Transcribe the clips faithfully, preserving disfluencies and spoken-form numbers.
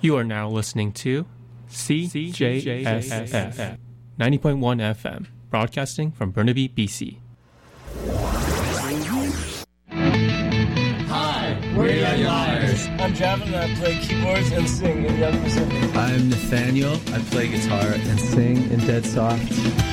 You are now listening to C J S F ninety point one F M, broadcasting from Burnaby, B C. Hi, we're Young Liars. I'm Javin and I play keyboards and sing in Young Pacific. I'm Nathaniel. I play guitar and sing in Dead Soft.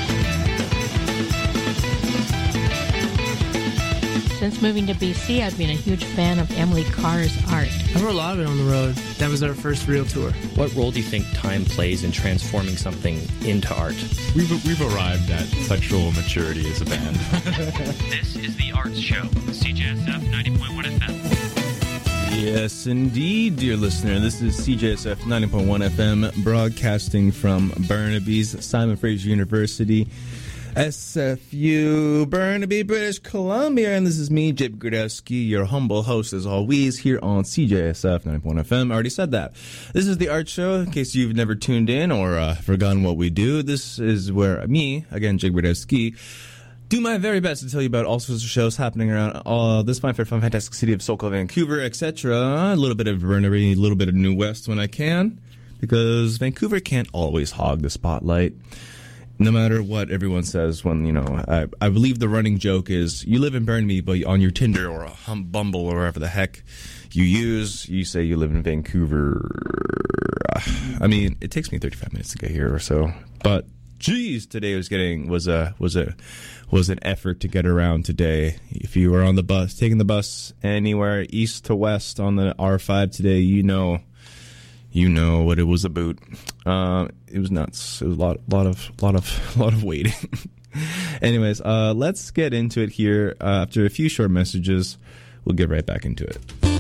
Since moving to B C, I've been a huge fan of Emily Carr's art. I wrote a lot of it on the road. That was our first real tour. What role do you think time plays in transforming something into art? We've, we've arrived at sexual maturity as a band. This is The Arts Show, C J S F ninety point one F M. Yes, indeed, dear listener. This is C J S F ninety point one F M, broadcasting from Burnaby's Simon Fraser University, S F U, Burnaby, British Columbia. And this is me, Jake Grudowski, your humble host, as always, here on C J S F ninety point one F M. I already said that. This is the Art Show, in case you've never tuned in or uh, forgotten what we do. This is where me, again, Jake Grudowski, do my very best to tell you about all sorts of shows happening around uh, this fine, fair, fun, fantastic city of SoCal, Vancouver, et cetera. A little bit of Burnaby, a little bit of New West when I can, because Vancouver can't always hog the spotlight. No matter what everyone says, when, you know, I, I believe the running joke is you live in Burnaby, but on your Tinder or a hum, Bumble or wherever the heck you use, you say you live in Vancouver. I mean, it takes me thirty-five minutes to get here or so, but geez, today was getting was a was a was an effort to get around today. If you were on the bus, taking the bus anywhere east to west on the R five today, you know. You know what it was about. Uh, it was nuts. It was a lot, lot of, lot of, lot of waiting. Anyways, uh, let's get into it here. Uh, after a few short messages, we'll get right back into it.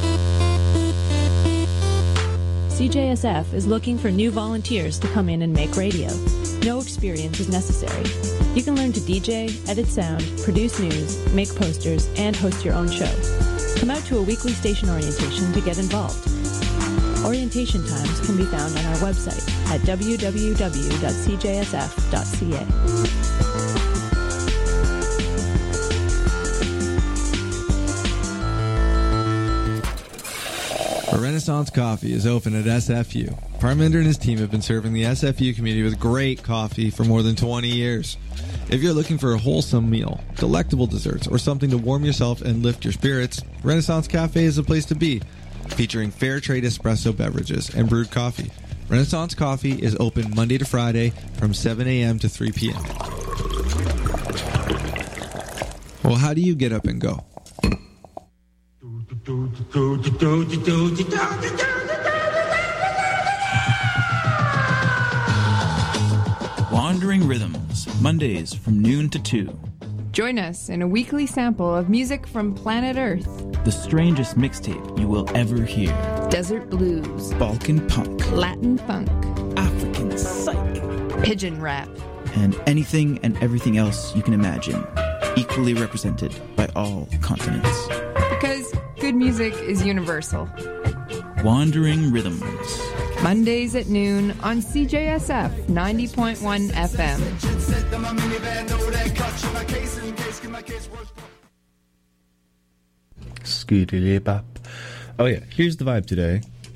C J S F is looking for new volunteers to come in and make radio. No experience is necessary. You can learn to D J, edit sound, produce news, make posters, and host your own show. Come out to a weekly station orientation to get involved. Orientation times can be found on our website at w w w dot c j s f dot c a. Renaissance Coffee is open at S F U. Parminder and his team have been serving the S F U community with great coffee for more than twenty years. If you're looking for a wholesome meal, delectable desserts, or something to warm yourself and lift your spirits, Renaissance Cafe is the place to be. Featuring fair trade espresso beverages and brewed coffee. Renaissance Coffee is open Monday to Friday from seven a.m. to three p.m. Well, how do you get up and go? Wandering Rhythms, Mondays from noon to two. Join us in a weekly sample of music from planet Earth. The strangest mixtape you will ever hear. Desert blues. Balkan punk. Latin funk. African psych. Pigeon rap. And anything and everything else you can imagine. Equally represented by all continents. Because good music is universal. Wandering Rhythms. Mondays at noon on C J S F ninety point one F M. Scootily bop. Oh yeah, here's the vibe today.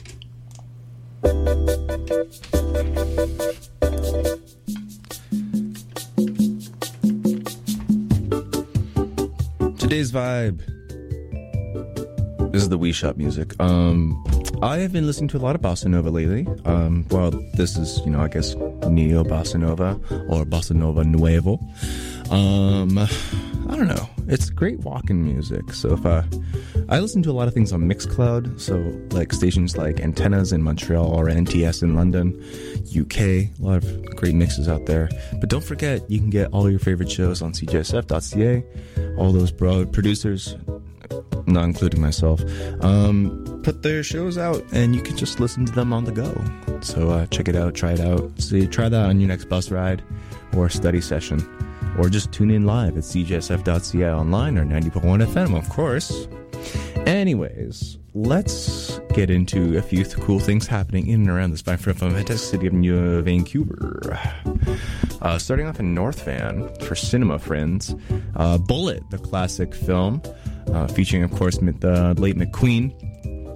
Today's vibe. This is the Wii Shop music. Um, I have been listening to a lot of bossa nova lately. Um, well, this is, you know, I guess neo bossa nova or bossa nova nuevo. Um, I don't know. It's great walking music. So if I, I listen to a lot of things on Mixcloud. So like stations like Antennas in Montreal or N T S in London, U K. A lot of great mixes out there. But don't forget, you can get all your favorite shows on c j s f dot c a. All those broad producers, not including myself, um, put their shows out, and you can just listen to them on the go. So uh, check it out, try it out. See, try that on your next bus ride or study session. Or just tune in live at c j s f dot c a online or ninety point one F M, of course. Anyways, let's get into a few th- cool things happening in and around this fine, fantastic city of New Vancouver. Uh, starting off in North Van, for cinema friends, uh, Bullet, the classic film, uh, featuring, of course, the late McQueen,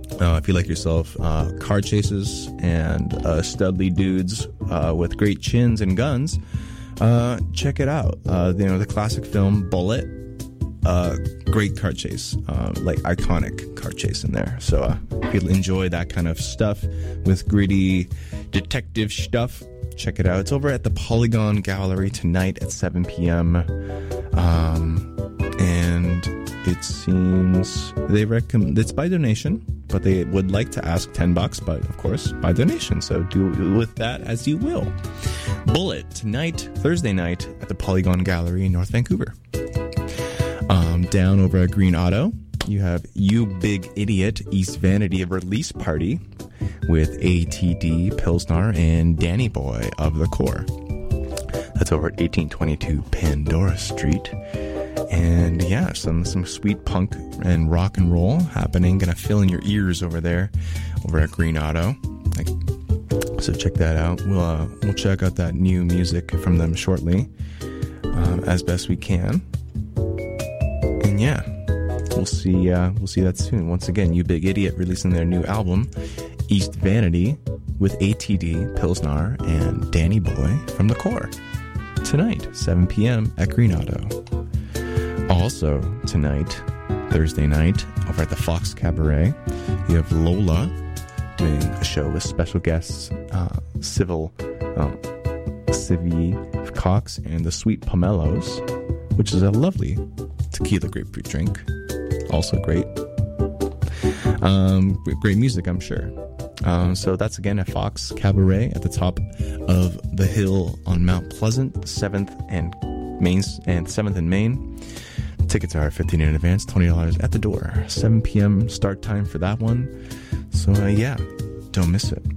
Uh, if you like yourself uh, car chases and uh, studly dudes uh, with great chins and guns, uh, check it out. Uh, you know, the classic film Bullet, uh, great car chase, uh, like iconic car chase in there. So uh, if you enjoy that kind of stuff with gritty detective stuff, check it out. It's over at the Polygon Gallery tonight at seven p.m. Um, and it seems they recommend it's by donation, but they would like to ask ten bucks, but of course by donation. So do with that as you will. Bullet tonight, Thursday night at the Polygon Gallery in North Vancouver. Um, down over at Green Auto, you have You Big Idiot East Vanity release party with A T D, Pilsnar, and Danny Boy of the Core. That's over at eighteen twenty-two Pandora Street. And yeah, some some sweet punk and rock and roll happening. Gonna fill in your ears over there, over at Green Auto. Like, so check that out. We'll uh, we'll check out that new music from them shortly, um, as best we can. And yeah, we'll see. Uh, we'll see that soon. Once again, You Big Idiot releasing their new album, East Vanity, with A T D, Pilsnar, and Danny Boy from the Core. Tonight, seven p.m. at Green Auto. Also tonight, Thursday night, over at the Fox Cabaret, you have Lola doing a show with special guests, uh, Civil, uh, Civi Cox and the Sweet Pomelos, which is a lovely tequila grapefruit drink. Also great. Um, great music, I'm sure. Um, so that's again at Fox Cabaret at the top of the hill on Mount Pleasant, seventh and Main and seventh and Main. Tickets are fifteen in advance, twenty dollars at the door. seven p.m. start time for that one. So uh, yeah, don't miss it.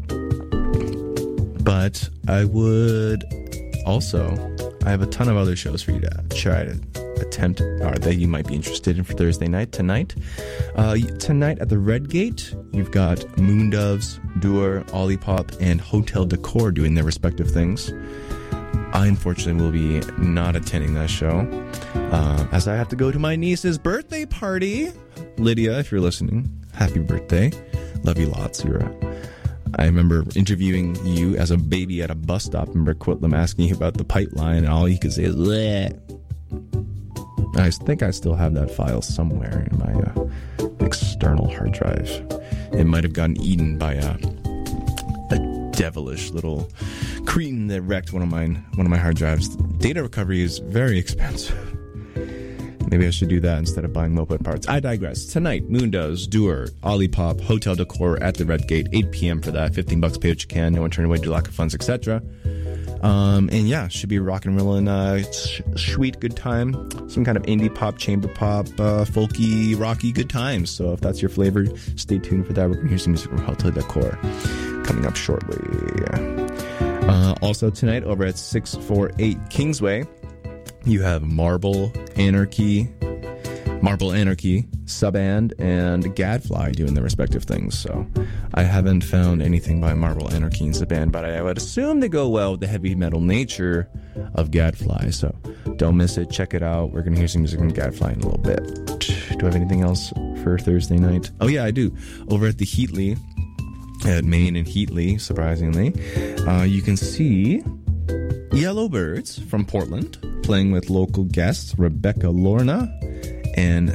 But I would also, I have a ton of other shows for you to try to attempt, or that you might be interested in for Thursday night. Tonight, uh, tonight at the Red Gate, you've got Moondoves, Dur, Olipop, and Hotel Decor doing their respective things. I unfortunately will be not attending that show, uh, as I have to go to my niece's birthday party. Lydia, if you're listening, happy birthday. Love you lots. You're a, I remember interviewing you as a baby at a bus stop. I remember Quitlam asking you about the pipeline, and all you could say is, bleh. I think I still have that file somewhere in my uh, external hard drive. It might have gotten eaten by a, a devilish little cretin that wrecked one of mine, one of my hard drives. Data recovery is very expensive. Maybe I should do that instead of buying moped parts. I digress. Tonight, Moondoes, Dur, Olipop, Hotel Decor at the Red Gate, eight p.m. for that. fifteen bucks, pay what you can. No one turn away due to lack of funds, et cetera. Um, and yeah, should be rock and rollin', uh, sh- sweet, good time. Some kind of indie pop, chamber pop, uh, folky, rocky good times. So if that's your flavor, stay tuned for that. We're going to hear some music from Hotel Decor coming up shortly. Uh, also tonight, over at six forty-eight Kingsway, you have Marble Anarchy, Marble Anarchy, Subband, and Gadfly doing their respective things. So I haven't found anything by Marble Anarchy and Subband, but I would assume they go well with the heavy metal nature of Gadfly. So don't miss it. Check it out. We're going to hear some music from Gadfly in a little bit. Do I have anything else for Thursday night? Oh, yeah, I do. Over at the Heatley, at Main and Heatley, surprisingly, uh, you can see Yellowbirds from Portland playing with local guests Rebecca Lorna and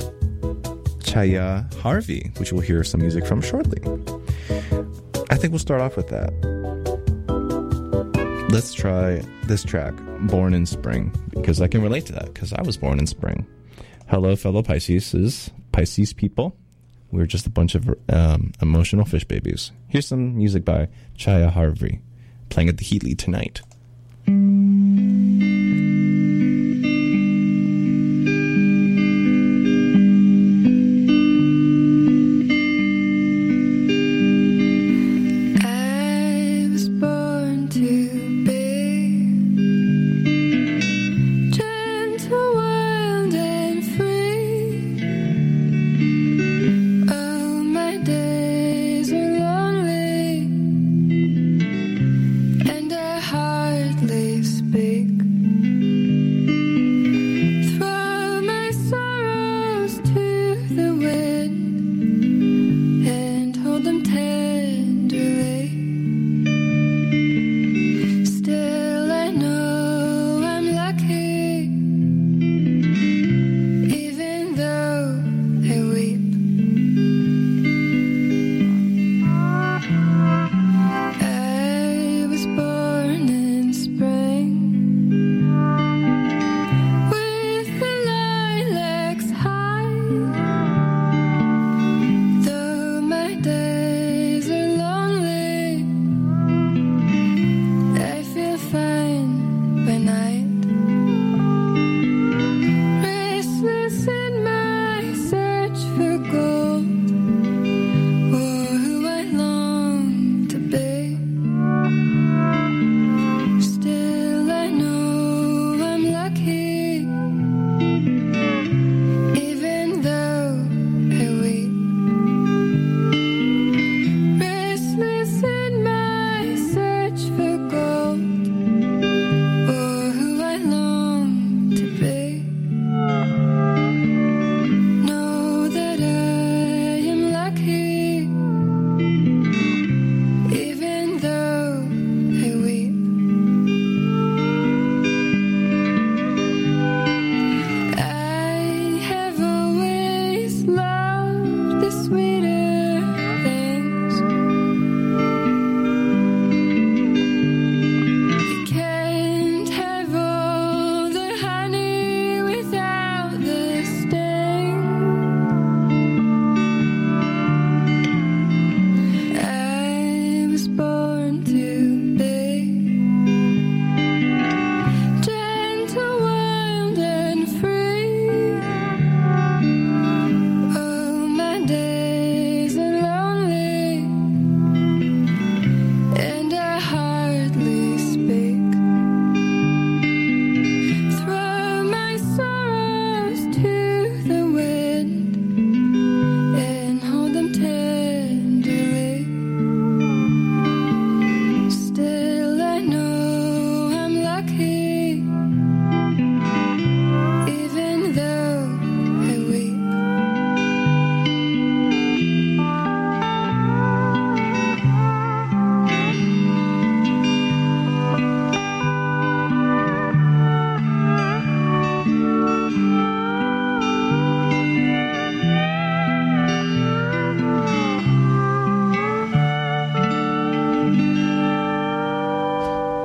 Chaya Harvey, which we'll hear some music from shortly. I think we'll start off with that. Let's try this track, Born in Spring, because I can relate to that, because I was born in spring. Hello, fellow Pisces, Pisces people. We're just a bunch of um, emotional fish babies. Here's some music by Chaya Harvey, playing at the Heatley tonight. Leaves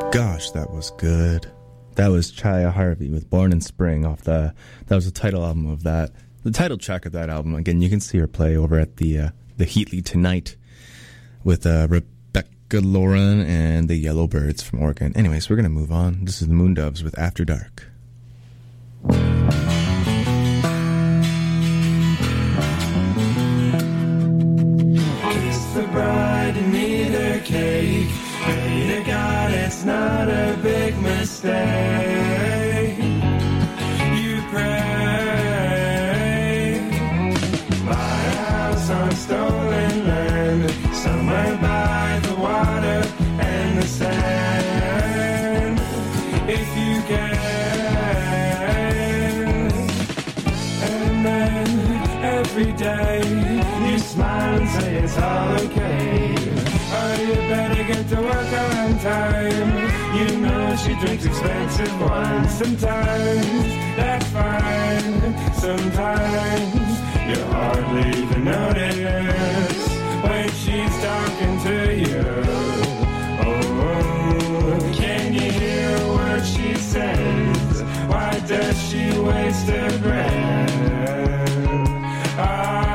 Gosh, that was good. That was Chaya Harvey with Born in Spring off the, that was the title album of that, the title track of that album. Again, you can see her play over at the, uh, the Heatley tonight with, uh, Rebecca Lauren and the Yellowbirds from Oregon. Anyways, we're going to move on. This is the Moondoves with After Dark. Kiss the bride and eat her cake. Pray to God it's not a big mistake. You pray. Buy a house on stolen land, somewhere by the water and the sand. If you can. And then every day you smile and say it's all okay. Oh, you better get to work on time. You know she drinks expensive wine. Sometimes that's fine. Sometimes you hardly even notice when she's talking to you. Oh, can you hear a word she says? Why does she waste her breath? Oh,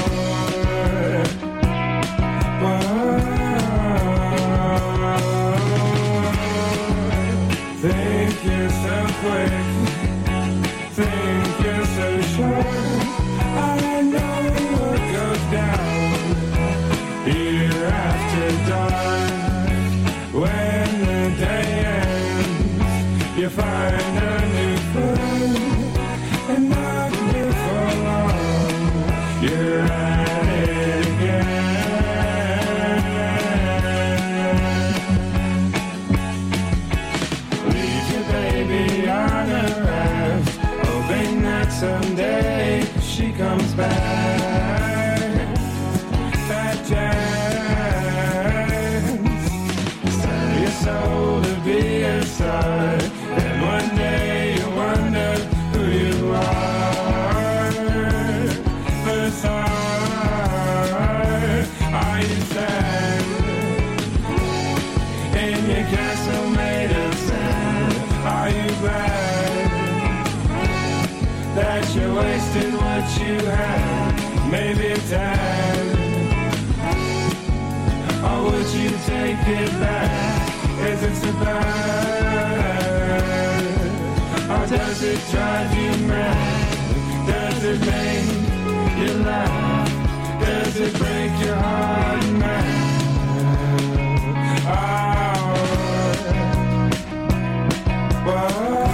think you're so quick, think you're so sure. I know what goes down here after dark. When the day ends, you find a new friend, and not before long, you're at it again. Someday she comes back. Fat chance. Sell your soul to be a star. Then one day you wonder who you are. But are you sad? In your castle made of sand. Are you glad that you wasted what you had? Maybe a time. Or would you take it back? Is it so bad? Or does it drive you mad? Does it make you laugh? Does it break your heart mad? Oh, whoa.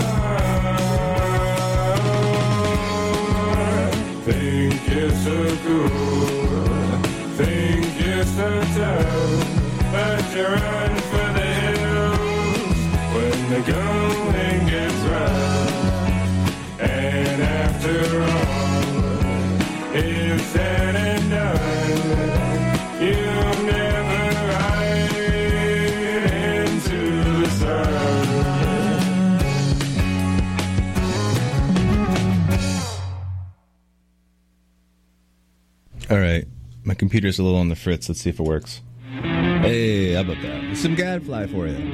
Think you're so cool, think you're so tough, but you run for the hills when the going gets rough. And after all is said and done, you'll never ride into the sun. All right, my computer's a little on the fritz. Let's see if it works. Hey, how about that? Some Gadfly for you.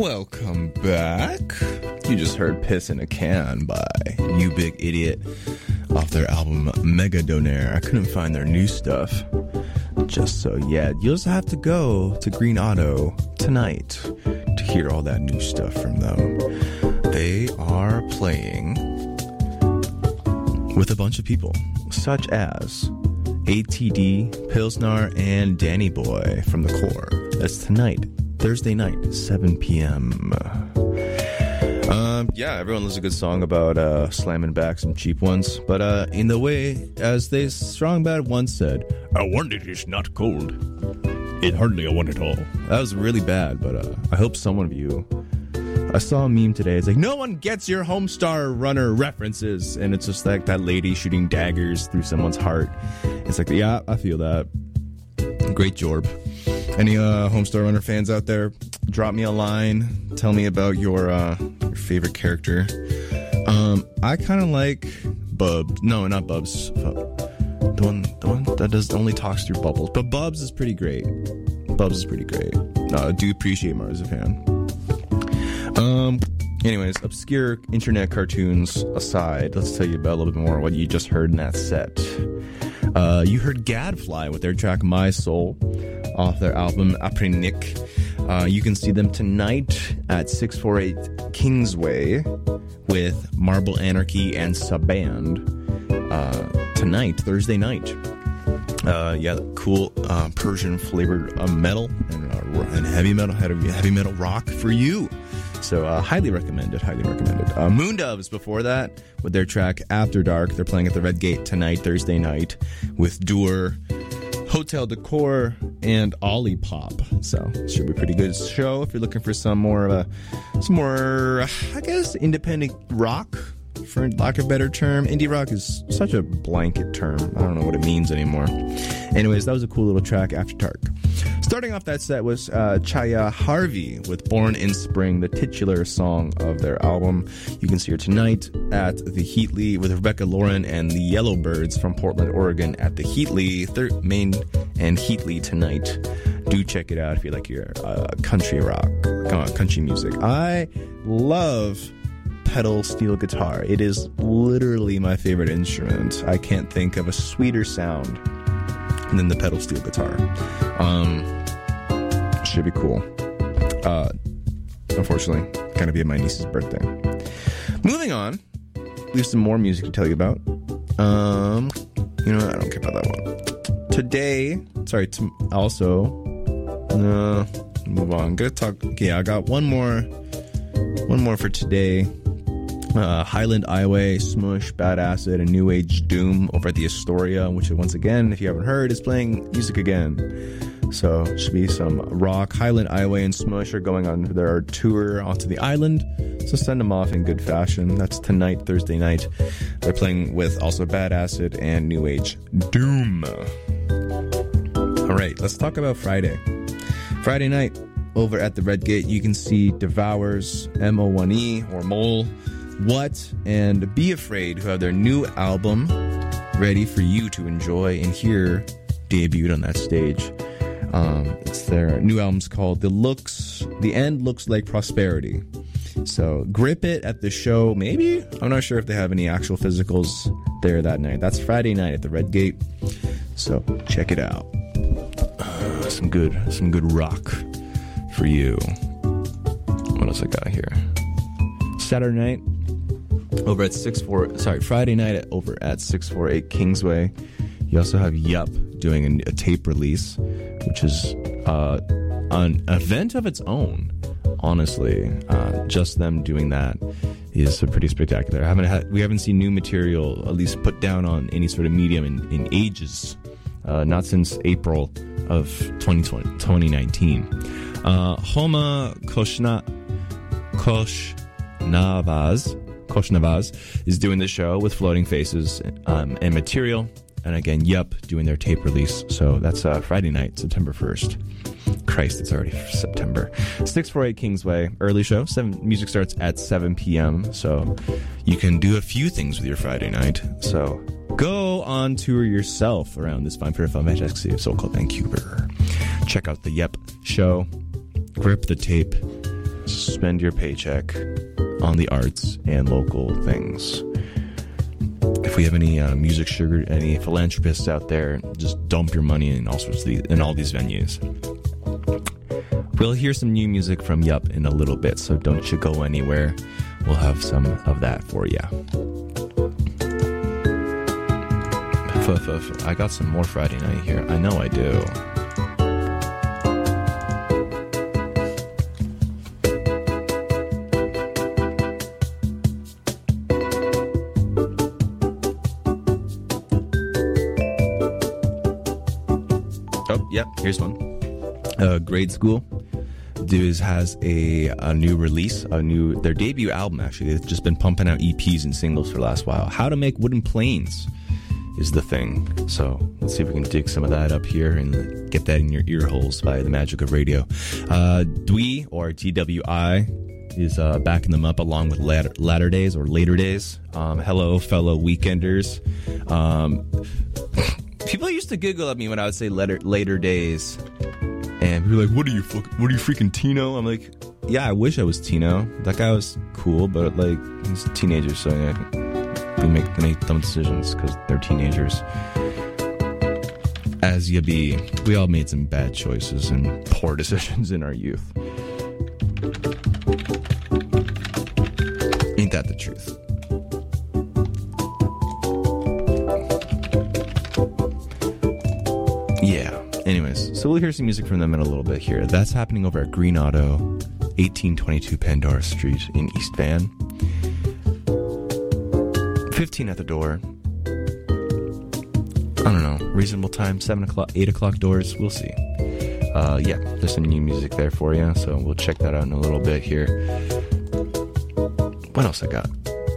Welcome back. You just heard Piss in a Can by You Big Idiot off their album Mega Donaire. I couldn't find their new stuff just so yet. You'll just have to go to Green Auto tonight to hear all that new stuff from them. They are playing with a bunch of people, such as A T D, Pilsnar, and Danny Boy from the Core. That's tonight, Thursday night, seven p.m. Um, yeah, everyone loves a good song about uh, slamming back some cheap ones. But uh, in the way, as they Strong Bad once said, I want it is not cold. It hardly I want it all. That was really bad, but uh, I hope someone of you... I saw a meme today. It's like, no one gets your Homestar Runner references. And it's just like that lady shooting daggers through someone's heart. It's like, yeah, I feel that. Great Jorb. Any uh, Homestar Runner fans out there, drop me a line. Tell me about your, uh, your favorite character. Um, I kind of like Bubs. No, not Bubs. The one, the one that does only talks through bubbles. But Bubs is pretty great. Bubs is pretty great. No, I do appreciate Marzipan. Um, anyways, obscure internet cartoons aside, let's tell you about a little bit more what you just heard in that set. Uh, you heard Gadfly with their track My Soul off their album Après Nick. Uh, you can see them tonight at six forty-eight Kingsway with Marble Anarchy and Subband. Uh, tonight, Thursday night. Uh, yeah, cool uh, Persian flavored uh, metal and, uh, and heavy metal, heavy metal rock for you. So uh, highly recommended, highly recommended. Uh, Moondoves before that with their track After Dark. They're playing at the Red Gate tonight, Thursday night, with Doer, Hotel Decor, and Olipop. So it should be a pretty good show if you're looking for some more of a, some more, I guess, independent rock, for lack of a better term. Indie rock is such a blanket term. I don't know what it means anymore. Anyways, that was a cool little track, After Dark. Starting off that set was uh, Chaya Harvey with Born in Spring, the titular song of their album. You can see her tonight at the Heatley with Rebecca Lauren and the Yellowbirds from Portland, Oregon at the Heatley, third Main and Heatley tonight. Do check it out if you like your uh, country rock, uh, country music. I love pedal steel guitar. It is literally my favorite instrument. I can't think of a sweeter sound than the pedal steel guitar. Um, should be cool. Uh, unfortunately, gonna be at my niece's birthday. Moving on, we have some more music to tell you about. Um, you know what? I don't care about that one. Today, sorry, to also, no, move on. I'm gonna talk, okay, I got one more, one more for today. Uh, Highland Highway, Smush, Bad Acid, and New Age Doom over at the Astoria, which once again, if you haven't heard, is playing music again. So it should be some rock. Highland Highway and Smush are going on their tour onto the island, so send them off in good fashion. That's tonight, Thursday night. They're playing with also Bad Acid and New Age Doom. All right, let's talk about Friday. Friday night over at the Red Gate, you can see Devours, M O one E or Mole, What, and Be Afraid, who have their new album ready for you to enjoy and hear debuted on that stage. Um, it's their new album's called The Looks, The End Looks Like Prosperity. So grip it at the show, maybe? I'm not sure if they have any actual physicals there that night. That's Friday night at the Red Gate. So check it out. Uh, some good, some good rock for you. What else I got here? Saturday night over at six four sorry Friday night at, over at six forty-eight Kingsway. You also have Yup doing a, a tape release, which is uh, an event of its own. Honestly, uh, just them doing that is pretty spectacular. I haven't had we haven't seen new material at least put down on any sort of medium in, in ages, uh, not since April of twenty twenty, twenty nineteen. Uh, Homa Koshna Kosh. Navaz, Kosh Navaz is doing the show with Floating Faces um, and Material, and again, Yup doing their tape release. So that's uh, Friday night, September first. Christ, it's already September. six forty-eight Kingsway, early show. Seven, music starts at seven p.m. So you can do a few things with your Friday night. So go on tour yourself around this fine, fun, fantastic city of so-called Vancouver. Check out the Yup show. Grip the tape. spend your paycheck on the arts and local things. If we have any uh, music sugar, any philanthropists out there, just dump your money in all sorts of these, in all these venues. We'll hear some new music from Yup in a little bit, so don't you go anywhere. We'll have some of that for you. I got some more Friday night here. I know I do. Oh, yep, here's one. Uh, Grade School. Dudes has a, a new release, a new their debut album, actually. They've just been pumping out E Ps and singles for the last while. How to Make Wooden Planes is the thing. So let's see if we can dig some of that up here and get that in your ear holes by the magic of radio. Uh, Dwi, or D W I, is uh, backing them up along with latter, latter Days or Later Days. Um, hello, fellow weekenders. Um, people used to giggle at me when I would say later, later Days. And people were like, what are you, what are you freaking Tino? I'm like, yeah, I wish I was Tino. That guy was cool, but like, he's teenagers, so yeah. They make, they make dumb decisions because they're teenagers. As you be, we all made some bad choices and poor decisions in our youth. Ain't that the truth? Yeah. Anyways, so we'll hear some music from them in a little bit here. That's happening over at Green Auto, eighteen twenty-two Pandora Street in East Van. fifteen at the door. I don't know. Reasonable time, seven o'clock, eight o'clock doors. We'll see. Uh, yeah, there's some new music there for you, so we'll check that out in a little bit here. What else I got?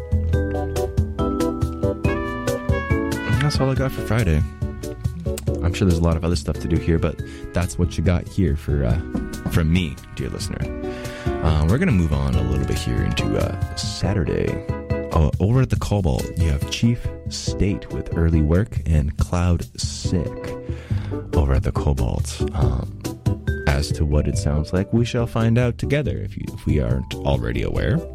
That's all I got for Friday. I'm sure there's a lot of other stuff to do here, but that's what you got here for uh, from me, dear listener. Uh, we're going to move on a little bit here into uh, Saturday. Uh, over at the Cobalt, you have Chief State with Early Work and Cloud Sick over at the Cobalt. Um, as to what it sounds like, we shall find out together if, you, if we aren't already aware.